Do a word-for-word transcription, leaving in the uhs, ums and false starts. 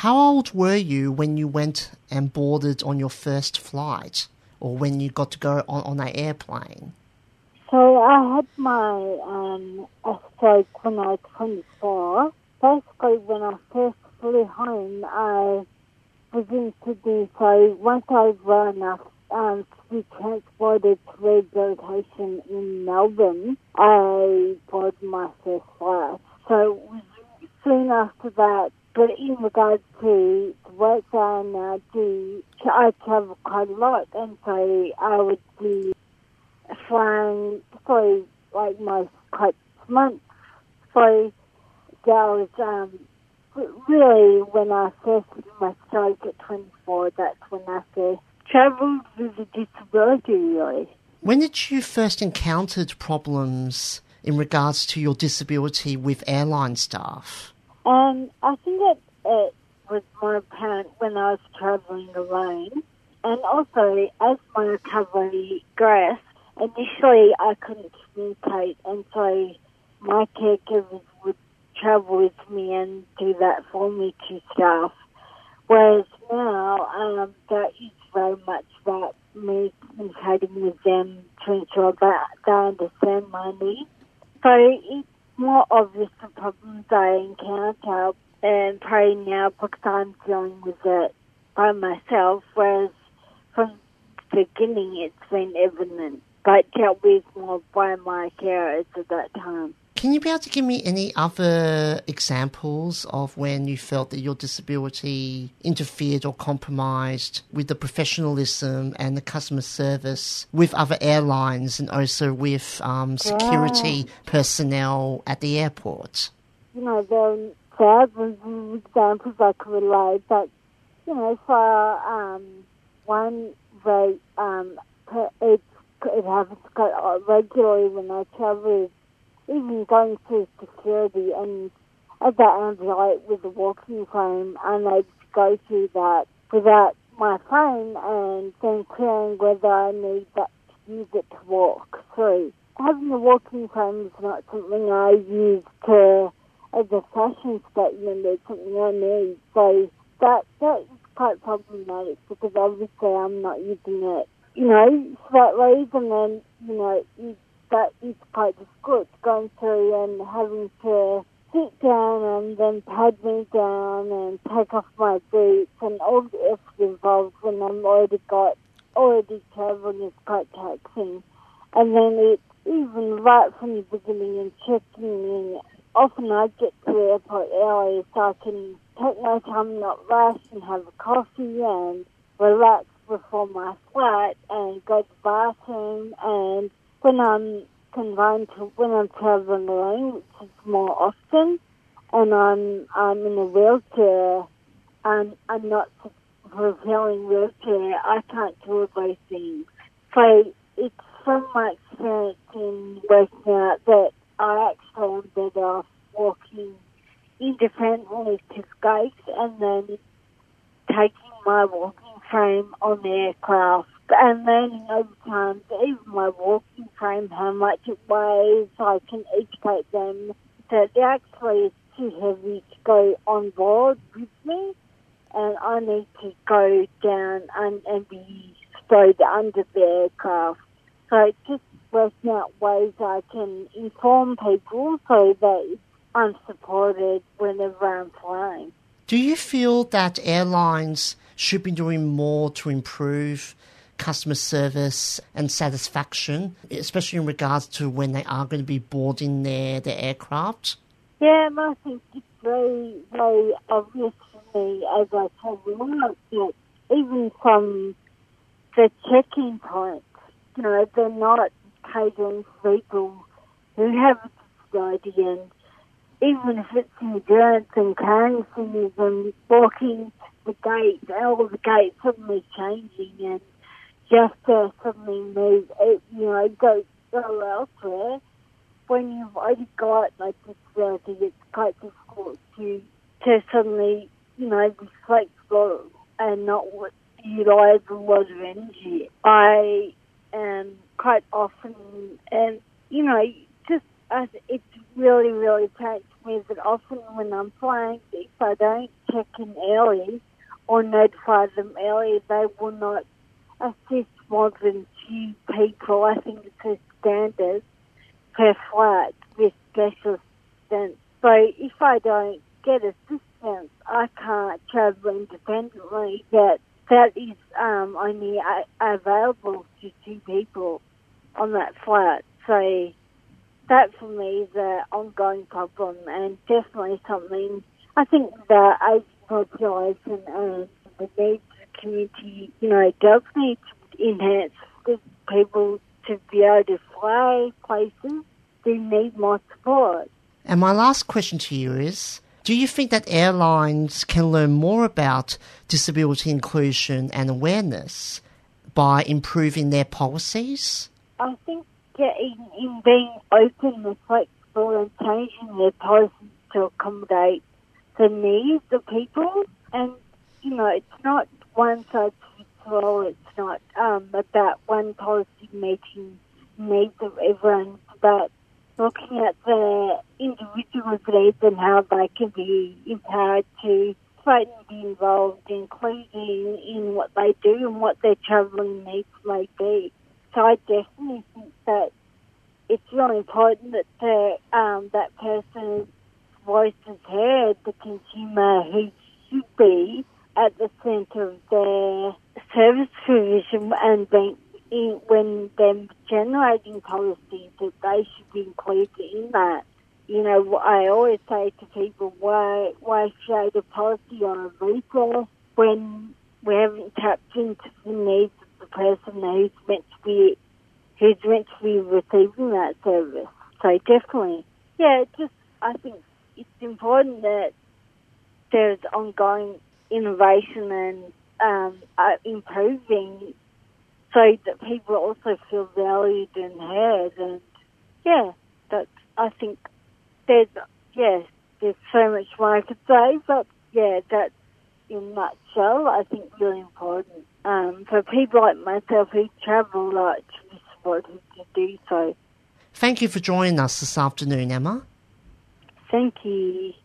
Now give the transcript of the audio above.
How old were you when you went and boarded on your first flight, or when you got to go on, on an airplane? So I had my um, a stroke when I was twenty-four. Basically, when I first flew home, I was in Sydney, so once I was well enough um, to be transported to rehabilitation in Melbourne, I boarded my first flight. So it was soon after that, but in regards to the work that I now do, I travel quite a lot, and so I would be flying for like most quite months. So that was um, really when I first did my stroke at twenty-four, that's when I first travelled with a disability, really. When did you first encounter problems in regards to your disability with airline staff? Um, I think it, it was more apparent when I was travelling alone. And also, as my recovery progressed, initially I couldn't communicate, and so my caregivers would travel with me and do that for me to staff. Whereas now, um, that is very much about me communicating with them to ensure that they understand my needs. So it's more obvious the problems I encounter, and probably now because I'm dealing with it by myself, whereas from the beginning it's been evident, but dealt with more by my carers at that time. Can you be able to give me any other examples of when you felt that your disability interfered or compromised with the professionalism and the customer service with other airlines and also with um, security Yeah. personnel at the airport? You know, there are thousands of examples I could relate, but, you know, for um, one rate, um, it, it happens quite regularly when I travel, even going through security, and at that ambulate with a walking frame, unable to go through that without my phone, and then clearing whether I need that to use it to walk through. Having a walking frame is not something I use to as a fashion statement. It's something I need. So that that is quite problematic because obviously I'm not using it, you know, for that reason, and you know, you that is quite difficult going through and having to sit down and then pad me down and take off my boots and all the effort involved when I'm already got already travelling is quite taxing. And then it even right from the beginning and checking in. Often I get to the airport early so I can take my time, not rush, and have a coffee and relax before my flight and go to the bathroom. And when I'm confined to, when I'm travelling alone, which is more often, and I'm I'm in a wheelchair, and I'm not a propelling wheelchair, I can't do all those things. So it's from my experience in working out that I actually am better off walking independently to gates and then taking my walking frame on the aircraft and learning over time that even my walking frame, how much it weighs, I can educate them that it actually is too heavy to go on board with me, and I need to go down and, and be stowed under the aircraft. So it's just working out ways I can inform people so that I'm supported whenever I'm flying. Do you feel that airlines should be doing more to improve customer service and satisfaction, especially in regards to when they are going to be boarding their, their aircraft? Yeah, and I think it's very, very obvious to me, as I told you, that even from the check-in points, you know, they're not catering for people who have a disability, and even if it's endurance and carrying things and walking the gates, all the gates suddenly changing, and just to suddenly move, it, you know, go, go elsewhere. When you've already got like disability, it's quite difficult to to suddenly, you know, be flexible and not utilise a lot of energy. I am quite often, and you know, just as it's really, really apparent to me that often when I'm flying, if I don't check in early or notify them early, they will not assist more than two people. I think it's a standard per flat with special assistance. So if I don't get assistance, I can't travel independently. That that is um, only a- available to two people on that flat. So that for me is an ongoing problem, and definitely something I think the aging population and the needs of the community, you know, does need to enhance the people to be able to fly places. They need more support. And my last question to you is, do you think that airlines can learn more about disability inclusion and awareness by improving their policies? I think yeah, in, in being open and flexible and changing their policies to accommodate the needs of people. And, you know, it's not one size fits all. It's not um, about one policy meeting needs of everyone. It's about looking at the individual's needs and how they can be empowered to fight and be involved, including in what they do and what their travelling needs may be. So I definitely think that it's really important that the, um, that person's voice is heard, the consumer who should be at the centre of their service provision, and being in, when they're generating policies, that they should be included in that. You know, I always say to people, why why create a policy on a visa when we haven't tapped into the needs of the person who's meant to be who's meant to be receiving that service? So definitely, yeah, it just I think it's important that there's ongoing innovation and um, uh, improving, so that people also feel valued and heard. And yeah, that's I think there's yeah there's so much more I could say, but yeah, that's in a nutshell I think really important um, for people like myself who travel a lot to be supported to do so. Thank you for joining us this afternoon, Emma. Thank you.